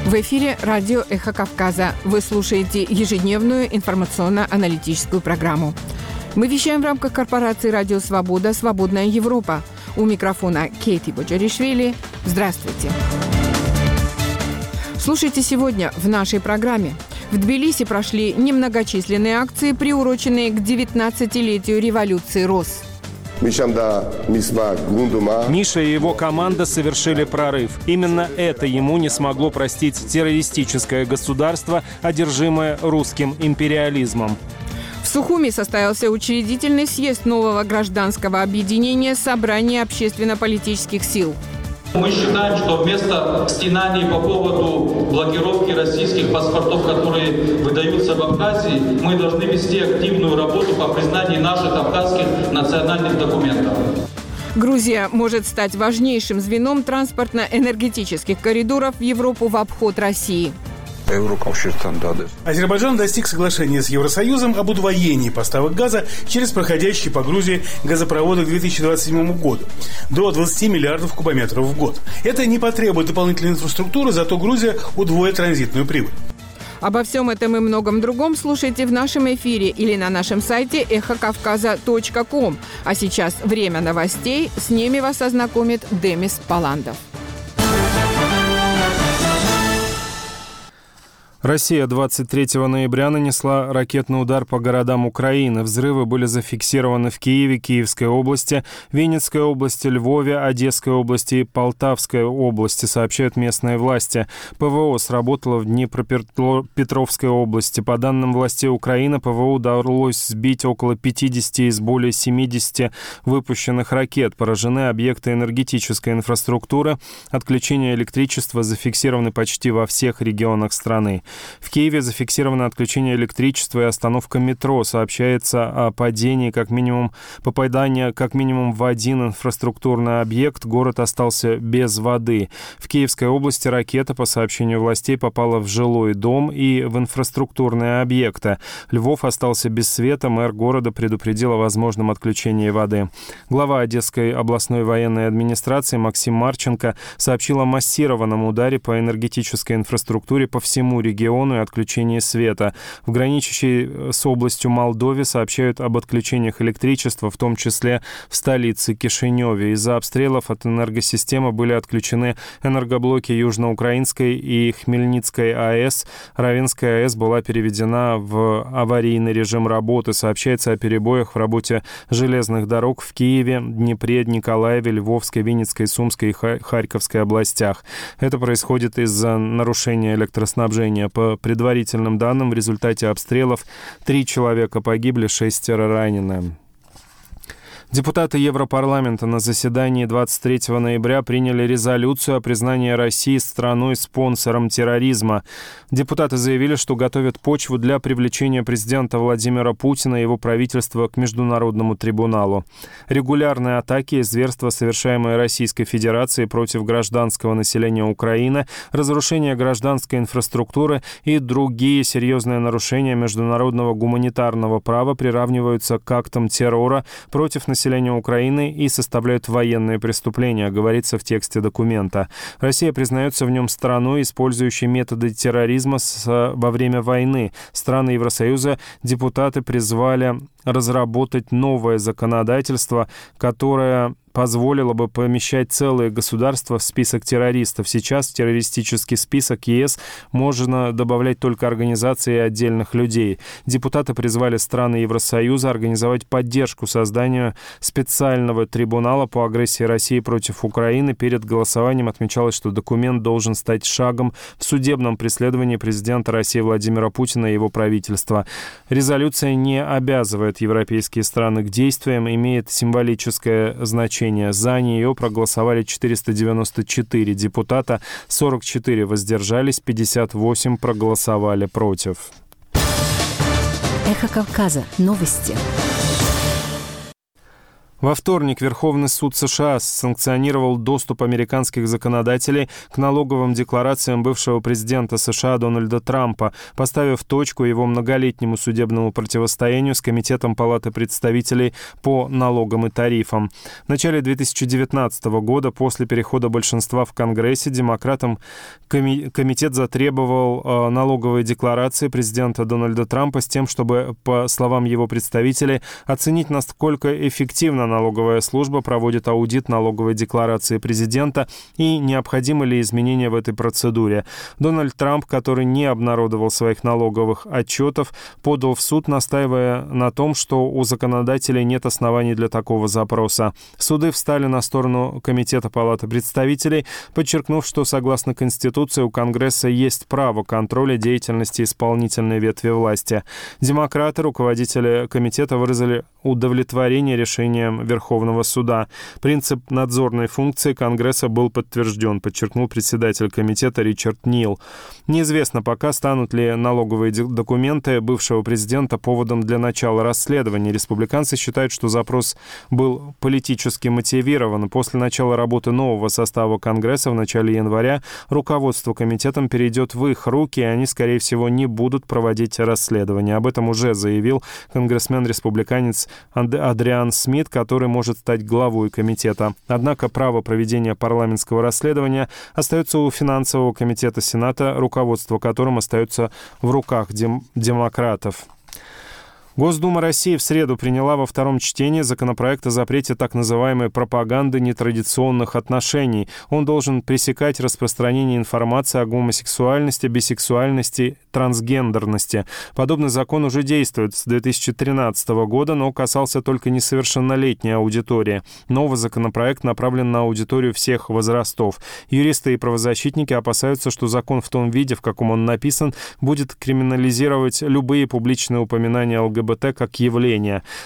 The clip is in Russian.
В эфире радио «Эхо Кавказа». Вы слушаете ежедневную информационно-аналитическую программу. Мы вещаем в рамках корпорации «Радио Свобода. Свободная Европа». У микрофона Кейти Боджаришвили. Здравствуйте. Слушайте сегодня в нашей программе. В Тбилиси прошли немногочисленные акции, приуроченные к 19-летию революции РОС. Миша и его команда совершили прорыв. Именно это ему не смогло простить террористическое государство, одержимое русским империализмом. В Сухуми состоялся учредительный съезд нового гражданского объединения «Собрание общественно-политических сил». Мы считаем, что вместо стенаний по поводу блокировки российских паспортов, которые выдаются в Абхазии, мы должны вести активную работу по признанию наших абхазских национальных документов. Грузия может стать важнейшим звеном транспортно-энергетических коридоров в Европу в обход России. Азербайджан достиг соглашения с Евросоюзом об удвоении поставок газа через проходящие по Грузии газопроводы к 2027 году до 20 миллиардов кубометров в год. Это не потребует дополнительной инфраструктуры, зато Грузия удвоит транзитную прибыль. Обо всем этом и многом другом слушайте в нашем эфире или на нашем сайте эхокавказа.ком. А сейчас время новостей. С ними вас ознакомит Демис Паландов. Россия 23 ноября нанесла ракетный удар по городам Украины. Взрывы были зафиксированы в Киеве, Киевской области, Винницкой области, Львове, Одесской области и Полтавской области, сообщают местные власти. ПВО сработало в Днепропетровской области. По данным властей Украины, ПВО удалось сбить около 50 из более 70 выпущенных ракет. Поражены объекты энергетической инфраструктуры. Отключение электричества зафиксированы почти во всех регионах страны. В Киеве зафиксировано отключение электричества и остановка метро. Сообщается о падении попадания как минимум в один инфраструктурный объект. Город остался без воды. В Киевской области ракета, по сообщению властей, попала в жилой дом и в инфраструктурные объекты. Львов остался без света. Мэр города предупредил о возможном отключении воды. Глава Одесской областной военной администрации Максим Марченко сообщил о массированном ударе по энергетической инфраструктуре по всему региону и отключении света. В граничащей с областью Молдове сообщают об отключениях электричества, в том числе в столице Кишиневе. Из-за обстрелов от энергосистемы были отключены энергоблоки Южноукраинской и Хмельницкой АЭС. Равенская АЭС была переведена в аварийный режим работы. Сообщается о перебоях в работе железных дорог в Киеве, Днепре, Николаеве, Львовской, Винницкой, Сумской и Харьковской областях. Это происходит из-за нарушения электроснабжения. По предварительным данным, в результате обстрелов 3 человека погибли, 6 ранены. Депутаты Европарламента на заседании 23 ноября приняли резолюцию о признании России страной-спонсором терроризма. Депутаты заявили, что готовят почву для привлечения президента Владимира Путина и его правительства к Международному трибуналу. Регулярные атаки и зверства, совершаемые Российской Федерацией против гражданского населения Украины, разрушение гражданской инфраструктуры и другие серьезные нарушения международного гуманитарного права приравниваются к актам террора против населения Украины и составляют военные преступления, говорится в тексте документа. Россия признается в нем страной, использующей методы терроризма во время войны. Страны Евросоюза депутаты призвали разработать новое законодательство, которое позволило бы помещать целые государства в список террористов. Сейчас в террористический список ЕС можно добавлять только организации и отдельных людей. Депутаты призвали страны Евросоюза организовать поддержку созданию специального трибунала по агрессии России против Украины. Перед голосованием отмечалось, что документ должен стать шагом в судебном преследовании президента России Владимира Путина и его правительства. Резолюция не обязывает европейские страны к действиям, имеет символическое значение. За нее проголосовали 494 депутата, 44 воздержались, 58 проголосовали против. Эхо Кавказа. Новости. Во вторник Верховный суд США санкционировал доступ американских законодателей к налоговым декларациям бывшего президента США Дональда Трампа, поставив точку его многолетнему судебному противостоянию с Комитетом Палаты представителей по налогам и тарифам. В начале 2019 года, после перехода большинства в Конгрессе, демократам комитет затребовал налоговые декларации президента Дональда Трампа с тем, чтобы, по словам его представителей, оценить, насколько эффективно налоговая служба проводит аудит налоговой декларации президента и необходимы ли изменения в этой процедуре. Дональд Трамп, который не обнародовал своих налоговых отчетов, подал в суд, настаивая на том, что у законодателей нет оснований для такого запроса. Суды встали на сторону Комитета Палаты представителей, подчеркнув, что согласно Конституции у Конгресса есть право контроля деятельности исполнительной ветви власти. Демократы, руководители комитета, выразили удовлетворение решением Верховного суда. Принцип надзорной функции Конгресса был подтвержден, подчеркнул председатель комитета Ричард Нил. Неизвестно пока, станут ли налоговые документы бывшего президента поводом для начала расследования. Республиканцы считают, что запрос был политически мотивирован. После начала работы нового состава Конгресса в начале января руководство комитетом перейдет в их руки, и они, скорее всего, не будут проводить расследование. Об этом уже заявил конгрессмен-республиканец Адриан Смит, который может стать главой комитета. Однако право проведения парламентского расследования остается у финансового комитета Сената, руководство которым остается в руках демократов. Госдума России в среду приняла во втором чтении законопроект о запрете так называемой пропаганды нетрадиционных отношений. Он должен пресекать распространение информации о гомосексуальности, бисексуальности, трансгендерности. Подобный закон уже действует с 2013 года, но касался только несовершеннолетней аудитории. Новый законопроект направлен на аудиторию всех возрастов. Юристы и правозащитники опасаются, что закон в том виде, в каком он написан, будет криминализировать любые публичные упоминания ЛГБТ как явление.